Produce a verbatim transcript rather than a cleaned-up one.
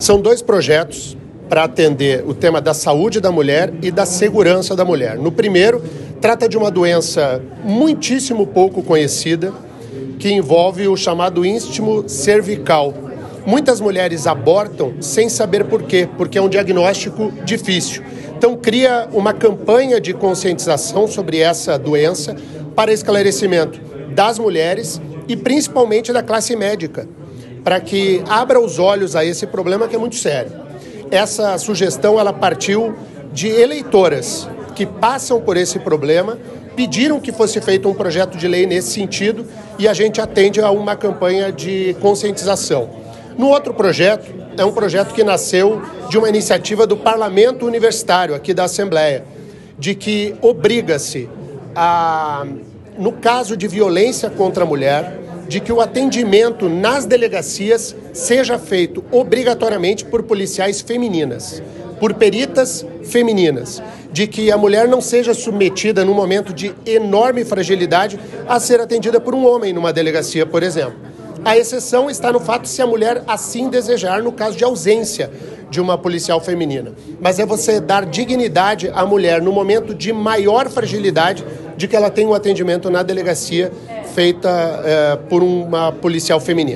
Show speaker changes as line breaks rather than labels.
São dois projetos para atender o tema da saúde da mulher e da segurança da mulher. No primeiro, trata de uma doença muitíssimo pouco conhecida, que envolve o chamado istmo cervical. Muitas mulheres abortam sem saber por quê, porque é um diagnóstico difícil. Então, cria uma campanha de conscientização sobre essa doença para esclarecimento das mulheres e principalmente da classe médica, para que abra os olhos a esse problema que é muito sério. Essa sugestão ela partiu de eleitoras que passam por esse problema, pediram que fosse feito um projeto de lei nesse sentido e a gente atende a uma campanha de conscientização. No outro projeto, é um projeto que nasceu de uma iniciativa do Parlamento Universitário, aqui da Assembleia, de que obriga-se, a, no caso de violência contra a mulher, de que o atendimento nas delegacias seja feito obrigatoriamente por policiais femininas, por peritas femininas, de que a mulher não seja submetida, num momento de enorme fragilidade, a ser atendida por um homem numa delegacia, por exemplo. A exceção está no fato se a mulher assim desejar, no caso de ausência de uma policial feminina. Mas é você dar dignidade à mulher no momento de maior fragilidade, de que ela tenha um atendimento na delegacia feita eh, por uma policial feminina.